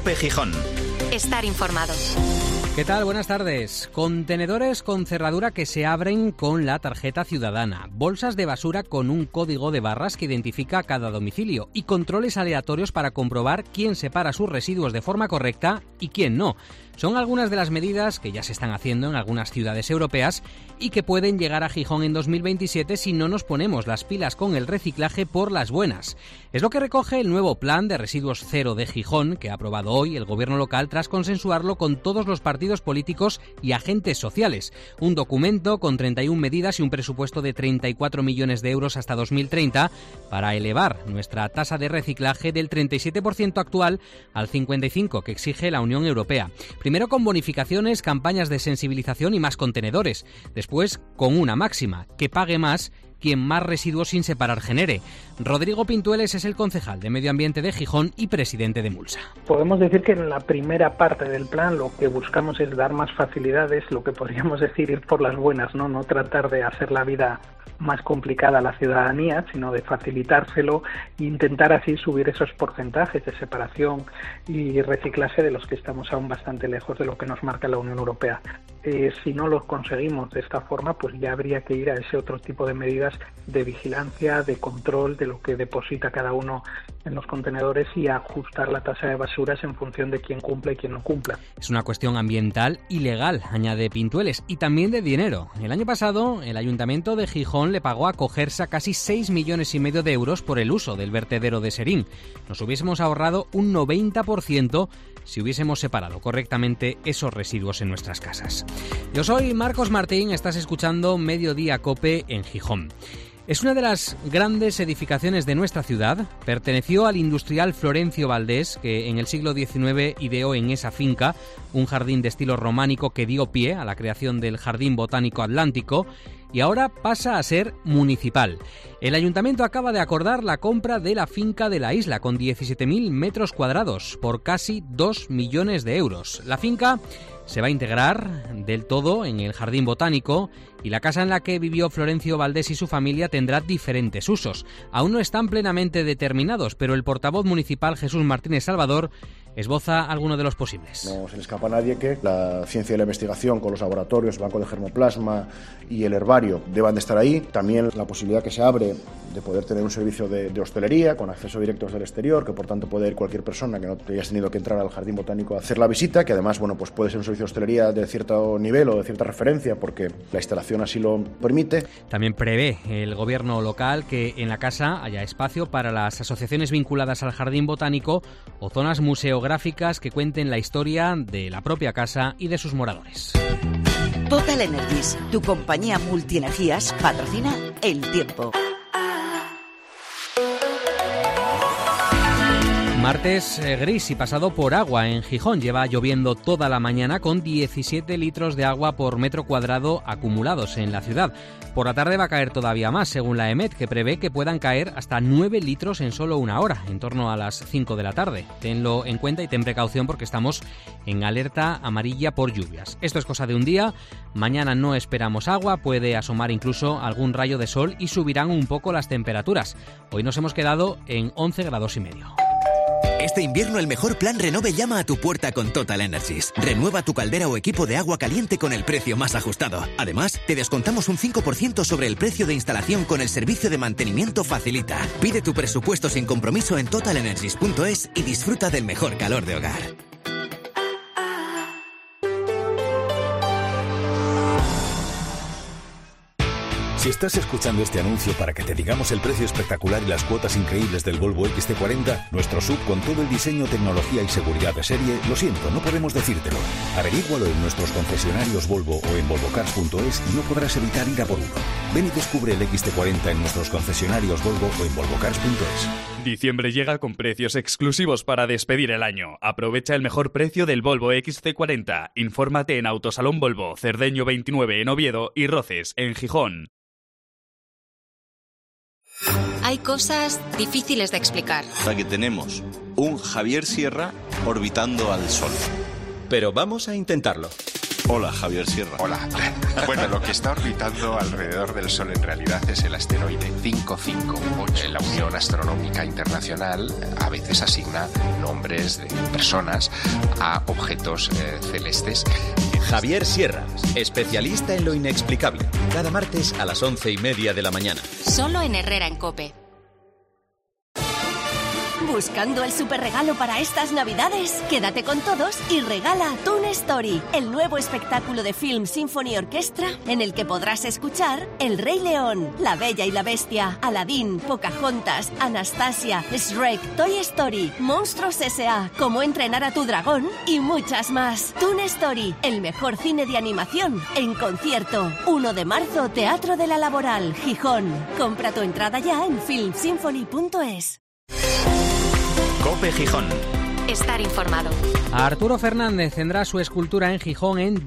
COPE Gijón. Estar informado. ¿Qué tal? Buenas tardes. Contenedores con cerradura que se abren con la tarjeta ciudadana, bolsas de basura con un código de barras que identifica cada domicilio y controles aleatorios para comprobar quién separa sus residuos de forma correcta y quién no. Son algunas de las medidas que ya se están haciendo en algunas ciudades europeas y que pueden llegar a Gijón en 2027 si no nos ponemos las pilas con el reciclaje por las buenas. Es lo que recoge el nuevo Plan de Residuos Cero de Gijón, que ha aprobado hoy el gobierno local tras consensuarlo con todos los partidos políticos y agentes sociales. Un documento con 31 medidas y un presupuesto de 34 millones de euros hasta 2030 para elevar nuestra tasa de reciclaje del 37% actual al 55% que exige la Unión Europea. Primero con bonificaciones, campañas de sensibilización y más contenedores. Después con una máxima, que pague más quien más residuos sin separar genere. Rodrigo Pintueles es el concejal de Medio Ambiente de Gijón y presidente de Mulsa. Podemos decir que en la primera parte del plan lo que buscamos es dar más facilidades, lo que podríamos decir ir por las buenas, no tratar de hacer la vida más complicada a la ciudadanía, sino de facilitárselo e intentar así subir esos porcentajes de separación y reciclaje de los que estamos aún bastante lejos de lo que nos marca la Unión Europea. Si no lo conseguimos de esta forma, pues ya habría que ir a ese otro tipo de medidas de vigilancia, de control de lo que deposita cada uno en los contenedores y ajustar la tasa de basuras en función de quién cumpla y quién no cumpla. Es una cuestión ambiental y legal, añade Pintueles, y también de dinero. El año pasado, el Ayuntamiento de Gijón le pagó a Cogersa casi 6,5 millones de euros por el uso del vertedero de Serín. Nos hubiésemos ahorrado un 90% si hubiésemos separado correctamente esos residuos en nuestras casas. Yo soy Marcos Martín, estás escuchando Mediodía COPE en Gijón. Es una de las grandes edificaciones de nuestra ciudad. Perteneció al industrial Florencio Valdés, que en el siglo XIX ideó en esa finca un jardín de estilo románico que dio pie a la creación del Jardín Botánico Atlántico y ahora pasa a ser municipal. El ayuntamiento acaba de acordar la compra de la finca de la isla con 17.000 metros cuadrados por casi 2 millones de euros. La finca se va a integrar del todo en el Jardín Botánico y la casa en la que vivió Florencio Valdés y su familia tendrá diferentes usos. Aún no están plenamente determinados, pero el portavoz municipal Jesús Martínez Salvador esboza alguno de los posibles. No se le escapa a nadie que la ciencia y la investigación con los laboratorios, el banco de germoplasma y el herbario deban de estar ahí. También la posibilidad que se abre de poder tener un servicio de hostelería con acceso directo desde el exterior, que por tanto puede ir cualquier persona que no hayas tenido que entrar al Jardín Botánico a hacer la visita, que además pues puede ser un servicio de hostelería de cierto nivel o de cierta referencia porque la instalación así lo permite. También prevé el gobierno local que en la casa haya espacio para las asociaciones vinculadas al Jardín Botánico o zonas museográficas que cuenten la historia de la propia casa y de sus moradores. Total Energies, tu compañía multienergías, patrocina El Tiempo. Martes gris y pasado por agua en Gijón. Lleva lloviendo toda la mañana con 17 litros de agua por metro cuadrado acumulados en la ciudad. Por la tarde va a caer todavía más, según la EMET, que prevé que puedan caer hasta 9 litros en solo una hora, en torno a las 5 de la tarde. Tenlo en cuenta y ten precaución porque estamos en alerta amarilla por lluvias. Esto es cosa de un día. Mañana no esperamos agua, puede asomar incluso algún rayo de sol y subirán un poco las temperaturas. Hoy nos hemos quedado en 11,5 grados. Este invierno el mejor plan Renove llama a tu puerta con Total Energies. Renueva tu caldera o equipo de agua caliente con el precio más ajustado. Además, te descontamos un 5% sobre el precio de instalación con el servicio de mantenimiento Facilita. Pide tu presupuesto sin compromiso en totalenergies.es y disfruta del mejor calor de hogar. Si estás escuchando este anuncio para que te digamos el precio espectacular y las cuotas increíbles del Volvo XC40, nuestro SUV con todo el diseño, tecnología y seguridad de serie, lo siento, no podemos decírtelo. Averígualo en nuestros concesionarios Volvo o en volvocars.es y no podrás evitar ir a por uno. Ven y descubre el XC40 en nuestros concesionarios Volvo o en volvocars.es. Diciembre llega con precios exclusivos para despedir el año. Aprovecha el mejor precio del Volvo XC40. Infórmate en Autosalón Volvo, Cerdeño 29 en Oviedo y Roces en Gijón. Hay cosas difíciles de explicar. Aquí tenemos un Javier Sierra orbitando al Sol. Pero vamos a intentarlo. Hola, Javier Sierra. Hola. Bueno, lo que está orbitando alrededor del Sol en realidad es el asteroide 558. La Unión Astronómica Internacional a veces asigna nombres de personas a objetos celestes. Javier Sierra, especialista en lo inexplicable. Cada martes a las 11:30 de la mañana. Solo en Herrera en COPE. ¿Buscando el superregalo para estas Navidades? Quédate con todos y regala Toon Story, el nuevo espectáculo de Film Symphony Orchestra en el que podrás escuchar El Rey León, La Bella y la Bestia, Aladdin, Pocahontas, Anastasia, Shrek, Toy Story, Monstruos S.A., Cómo entrenar a tu dragón y muchas más. Toon Story, el mejor cine de animación en concierto. 1 de marzo, Teatro de la Laboral, Gijón. Compra tu entrada ya en filmsymphony.es. COPE Gijón. Estar informado. Arturo Fernández tendrá su escultura en Gijón en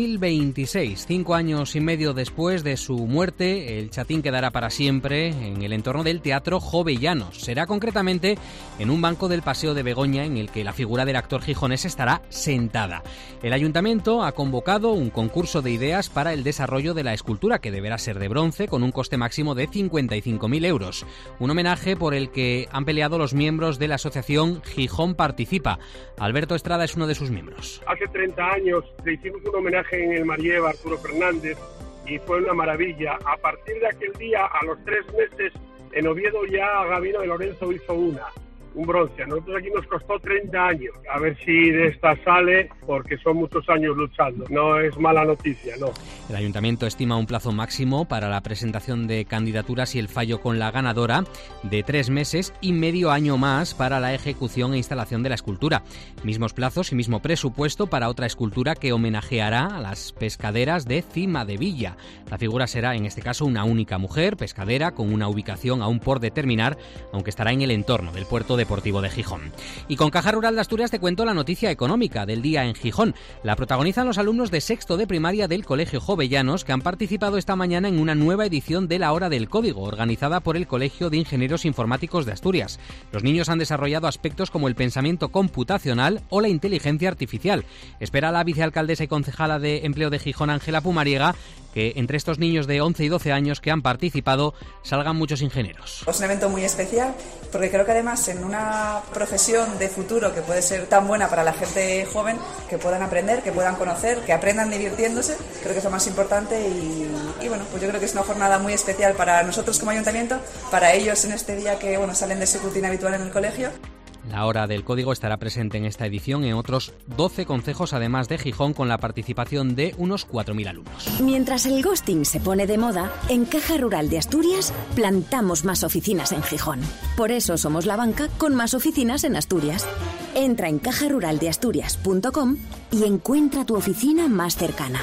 2026. 5 años y medio después de su muerte, el chatín quedará para siempre en el entorno del Teatro Jovellanos. Será concretamente en un banco del Paseo de Begoña en el que la figura del actor gijonés estará sentada. El ayuntamiento ha convocado un concurso de ideas para el desarrollo de la escultura, que deberá ser de bronce con un coste máximo de 55.000 euros. Un homenaje por el que han peleado los miembros de la asociación Gijón Participa. Alberto Estrada es uno de sus miembros. Hace 30 años le hicimos un homenaje en el Marieva a Arturo Fernández y fue una maravilla. A partir de aquel día, a los 3 meses, en Oviedo ya Gabino de Lorenzo hizo un bronce. A nosotros aquí nos costó 30 años. A ver si de esta sale, porque son muchos años luchando. No es mala noticia, no. El ayuntamiento estima un plazo máximo para la presentación de candidaturas y el fallo con la ganadora de 3 meses y medio año más para la ejecución e instalación de la escultura. Mismos plazos y mismo presupuesto para otra escultura que homenajeará a las pescaderas de Cima de Villa. La figura será, en este caso, una única mujer pescadera con una ubicación aún por determinar, aunque estará en el entorno del puerto deportivo de Gijón. Y con Caja Rural de Asturias te cuento la noticia económica del día en Gijón. La protagonizan los alumnos de sexto de primaria del Colegio Jovellanos, que han participado esta mañana en una nueva edición de la Hora del Código, organizada por el Colegio de Ingenieros Informáticos de Asturias. Los niños han desarrollado aspectos como el pensamiento computacional o la inteligencia artificial. Espera la vicealcaldesa y concejala de Empleo de Gijón, Ángela Pumariega, que entre estos niños de 11 y 12 años que han participado salgan muchos ingenieros. Es un evento muy especial porque creo que además en una profesión de futuro que puede ser tan buena para la gente joven, que puedan aprender, que puedan conocer, que aprendan divirtiéndose, creo que es lo más importante y bueno, pues yo creo que es una jornada muy especial para nosotros como ayuntamiento, para ellos en este día que salen de su rutina habitual en el colegio. La Hora del Código estará presente en esta edición en otros 12 concejos, además de Gijón, con la participación de unos 4.000 alumnos. Mientras el ghosting se pone de moda, en Caja Rural de Asturias plantamos más oficinas en Gijón. Por eso somos la banca con más oficinas en Asturias. Entra en cajaruraldeasturias.com y encuentra tu oficina más cercana.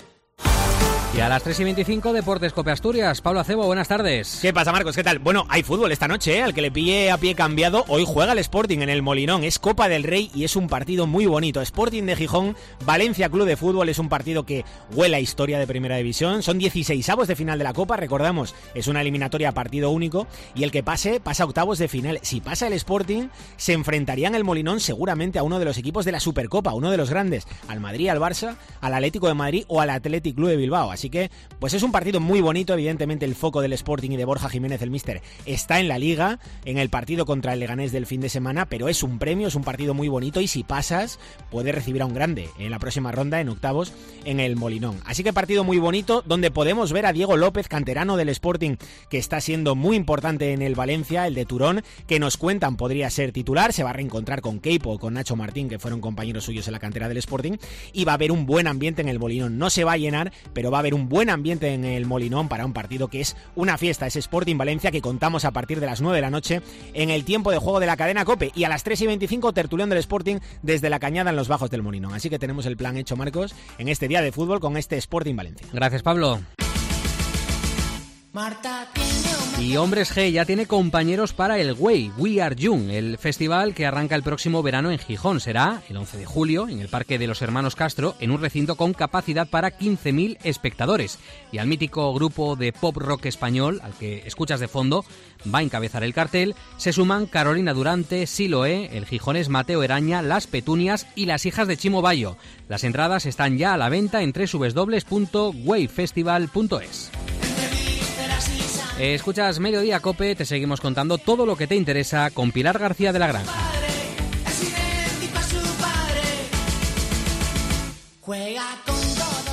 Y a las 3:25, Deportes COPE Asturias. Pablo Acebo, buenas tardes. ¿Qué pasa, Marcos? ¿Qué tal? Bueno, hay fútbol esta noche, Al que le pille a pie cambiado, hoy juega el Sporting en el Molinón. Es Copa del Rey y es un partido muy bonito. Sporting de Gijón, Valencia Club de Fútbol, es un partido que huele a historia de Primera División. Son 16avos de final de la Copa, recordamos, es una eliminatoria a partido único y el que pasa a octavos de final. Si pasa el Sporting, se enfrentaría en el Molinón seguramente a uno de los equipos de la Supercopa, uno de los grandes, al Madrid, al Barça, al Atlético de Madrid o al Athletic Club de Bilbao. Así que, pues es un partido muy bonito. Evidentemente el foco del Sporting y de Borja Jiménez, el míster, está en la Liga, en el partido contra el Leganés del fin de semana, pero es un premio, es un partido muy bonito y si pasas, puedes recibir a un grande en la próxima ronda, en octavos, en el Molinón. Así que partido muy bonito, donde podemos ver a Diego López, canterano del Sporting, que está siendo muy importante en el Valencia, el de Turón, que nos cuentan podría ser titular, se va a reencontrar con Keipo o con Nacho Martín, que fueron compañeros suyos en la cantera del Sporting, y va a haber un buen ambiente en el Molinón. No se va a llenar, pero va a haber un buen ambiente en el Molinón para un partido que es una fiesta, ese Sporting Valencia que contamos a partir de las 9 de la noche en el tiempo de juego de la cadena COPE, y a las 3:25 tertulión del Sporting desde la Cañada en los bajos del Molinón. Así que tenemos el plan hecho, Marcos, en este día de fútbol con este Sporting Valencia. Gracias, Pablo. Marta tiene Y Hombres G ya tiene compañeros para el WAY, We Are Young, el festival que arranca el próximo verano en Gijón. Será el 11 de julio en el Parque de los Hermanos Castro, en un recinto con capacidad para 15.000 espectadores. Y al mítico grupo de pop rock español, al que escuchas de fondo, va a encabezar el cartel, se suman Carolina Durante, Siloé, el gijonés Mateo Eraña, Las Petunias y Las Hijas de Chimo Bayo. Las entradas están ya a la venta en www.wayfestival.es. Escuchas Mediodía Cope, te seguimos contando todo lo que te interesa con Pilar García de la Granja. Juega con todo.